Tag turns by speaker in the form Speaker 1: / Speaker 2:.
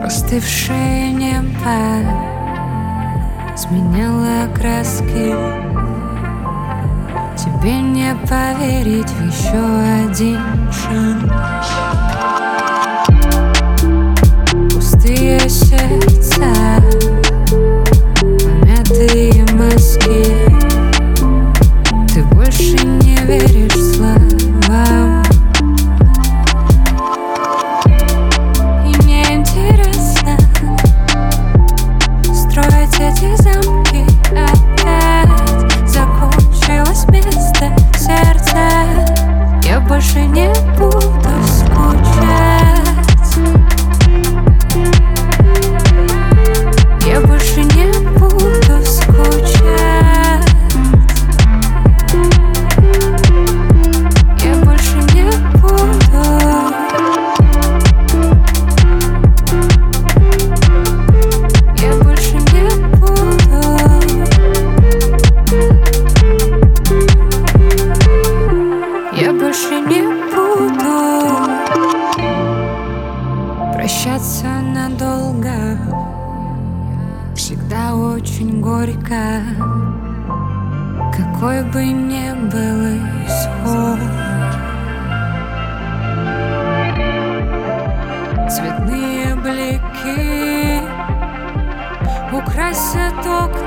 Speaker 1: Остывшее небо сменяло краски. Тебе не поверить в еще один шанс. Пустые сердца, помятые маски. Ты больше не веришь словам. И мне интересно строить эти замки опять. Закончилось место сердца. Я больше не буду скучать. Я больше не буду скучать. Я больше не буду. Я больше не буду. Я больше не буду прощаться надолго. Всегда очень горько, какой бы ни был исход. Цветные блики украсят окна.